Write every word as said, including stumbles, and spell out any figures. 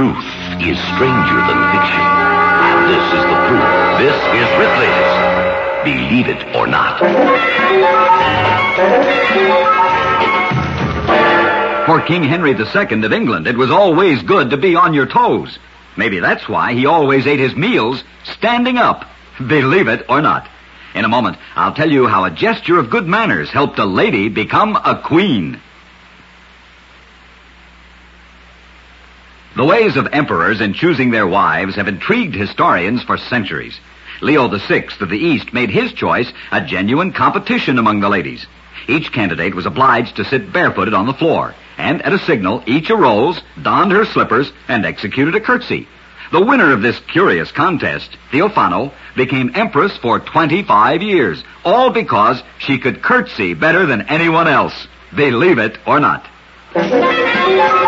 Truth is stranger than fiction. And this is the proof. This is Ripley's Believe It or Not. For King Henry the Second of England, it was always good to be on your toes. Maybe that's why he always ate his meals standing up. Believe it or not. In a moment, I'll tell you how a gesture of good manners helped a lady become a queen. The ways of emperors in choosing their wives have intrigued historians for centuries. Leo the Sixth of the East made his choice a genuine competition among the ladies. Each candidate was obliged to sit barefooted on the floor, and at a signal, each arose, donned her slippers, and executed a curtsy. The winner of this curious contest, Theophano, became empress for twenty-five years, all because she could curtsy better than anyone else. Believe it or not.